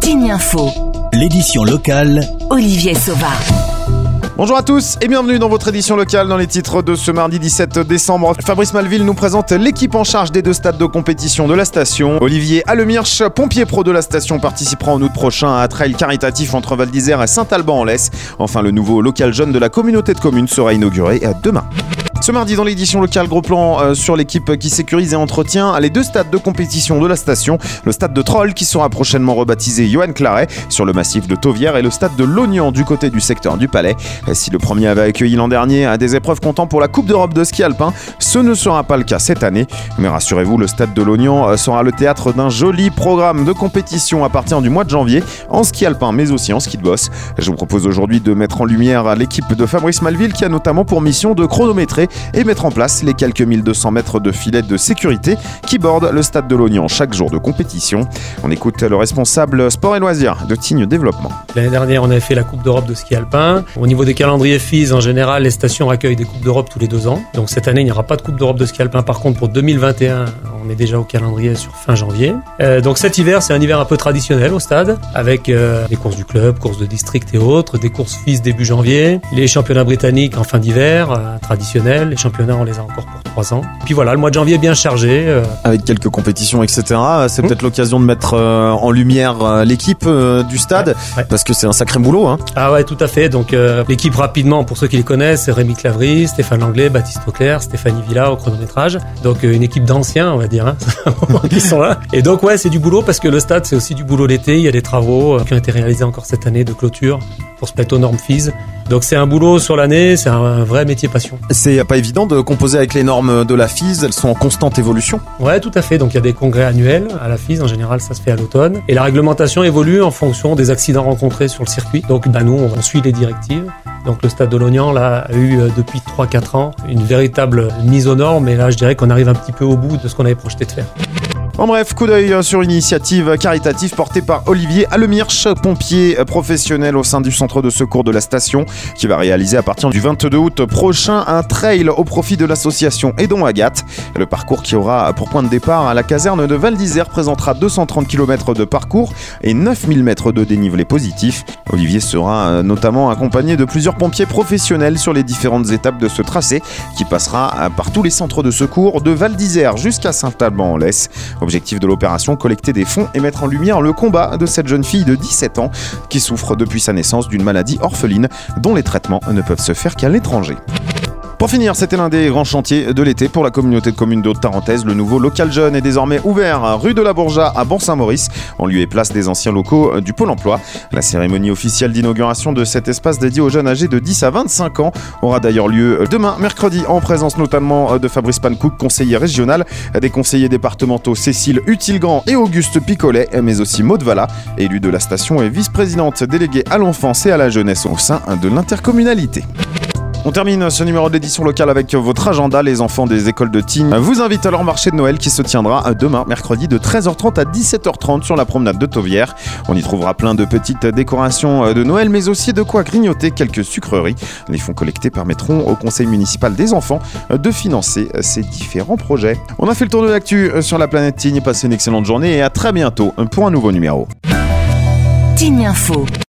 Tignes Info, l'édition locale, Olivier Sauva. Bonjour à tous et bienvenue dans votre édition locale. Dans les titres de ce mardi 17 décembre, Fabrice Malville nous présente l'équipe en charge des 2 stades de compétition de la station. Olivier Alemirch, pompier pro de la station, participera en août prochain à un trail caritatif entre Val d'Isère et Saint-Alban-en-Laisse. Enfin, le nouveau local jeune de la communauté de communes sera inauguré demain. Ce mardi, dans l'édition locale, gros plan sur l'équipe qui sécurise et entretient les 2 stades de compétition de la station. Le stade de Troll qui sera prochainement rebaptisé Johan Claret sur le massif de Tauvière et le stade de Lognan du côté du secteur du Palais. Si le premier avait accueilli l'an dernier à des épreuves comptant pour la Coupe d'Europe de ski alpin, ce ne sera pas le cas cette année. Mais rassurez-vous, le stade de Lognan sera le théâtre d'un joli programme de compétition à partir du mois de janvier en ski alpin mais aussi en ski de boss. Je vous propose aujourd'hui de mettre en lumière l'équipe de Fabrice Malville qui a notamment pour mission de chronométrer et mettre en place les quelques 1200 mètres de filet de sécurité qui bordent le stade de Lognan chaque jour de compétition. On écoute le responsable sport et loisirs de Tignes Développement. L'année dernière, on avait fait la Coupe d'Europe de ski alpin. Au niveau des calendriers FIS, en général, les stations accueillent des Coupes d'Europe tous les 2 ans. Donc cette année, il n'y aura pas de Coupe d'Europe de ski alpin. Par contre, pour 2021, on est déjà au calendrier sur fin janvier. Donc cet hiver, c'est un hiver un peu traditionnel au stade, avec les courses du club, courses de district et autres, des courses FIS début janvier, les championnats britanniques en fin d'hiver, traditionnels, les championnats, on les a encore pour 3 ans. Puis voilà, le mois de janvier est bien chargé. Avec quelques compétitions, etc. C'est peut-être l'occasion de mettre en lumière l'équipe du stade, Ouais. parce que c'est un sacré boulot. Hein. Ah ouais, tout à fait. Donc l'équipe rapidement, pour ceux qui les connaissent, c'est Rémi Clavry, Stéphane Langlais, Baptiste Auclair, Stéphanie Villa au chronométrage. Donc une équipe d'anciens, on va dire, qui sont là. Et donc ouais, c'est du boulot parce que le stade, c'est aussi du boulot l'été. Il y a des travaux qui ont été réalisés encore cette année de clôture pour se mettre aux normes FIS. Donc c'est un boulot sur l'année, c'est un vrai métier passion. C'est pas évident de composer avec les normes de la FIS, elles sont en constante évolution. Ouais, tout à fait. Donc il y a des congrès annuels à la FIS, en général ça se fait à l'automne. Et la réglementation évolue en fonction des accidents rencontrés sur le circuit. Donc nous, on suit les directives. Donc le stade de Lognan là, a eu depuis 3-4 ans une véritable mise aux normes. Et là, je dirais qu'on arrive un petit peu au bout de ce qu'on avait projeté de faire. En bref, coup d'œil sur une initiative caritative portée par Olivier Alemirch, pompier professionnel au sein du centre de secours de la station, qui va réaliser à partir du 22 août prochain un trail au profit de l'association Aidons Agathe. Le parcours qui aura pour point de départ à la caserne de Val d'Isère présentera 230 km de parcours et 9000 mètres de dénivelé positif. Olivier sera notamment accompagné de plusieurs pompiers professionnels sur les différentes étapes de ce tracé qui passera par tous les centres de secours de Val d'Isère jusqu'à Saint-Alban-en-Laisse. Objectif de l'opération, collecter des fonds et mettre en lumière le combat de cette jeune fille de 17 ans qui souffre depuis sa naissance d'une maladie orpheline dont les traitements ne peuvent se faire qu'à l'étranger. Pour finir, c'était l'un des grands chantiers de l'été pour la communauté de communes de Haute-Tarentaise. Le nouveau local jeune est désormais ouvert rue de la Bourgeat à Bon-Saint-Maurice, en lieu et place des anciens locaux du Pôle emploi. La cérémonie officielle d'inauguration de cet espace dédié aux jeunes âgés de 10 à 25 ans aura d'ailleurs lieu demain, mercredi, en présence notamment de Fabrice Pankouk, conseiller régional, des conseillers départementaux Cécile Hutilgrand et Auguste Picolet, mais aussi Maud Valla, élue de la station et vice-présidente déléguée à l'enfance et à la jeunesse au sein de l'intercommunalité. On termine ce numéro de l'édition locale avec votre agenda. Les enfants des écoles de Tignes vous invitent à leur marché de Noël qui se tiendra demain, mercredi, de 13h30 à 17h30 sur la promenade de Tauvière. On y trouvera plein de petites décorations de Noël, mais aussi de quoi grignoter quelques sucreries. Les fonds collectés permettront au conseil municipal des enfants de financer ces différents projets. On a fait le tour de l'actu sur la planète Tignes. Passez une excellente journée et à très bientôt pour un nouveau numéro. Tignes Info.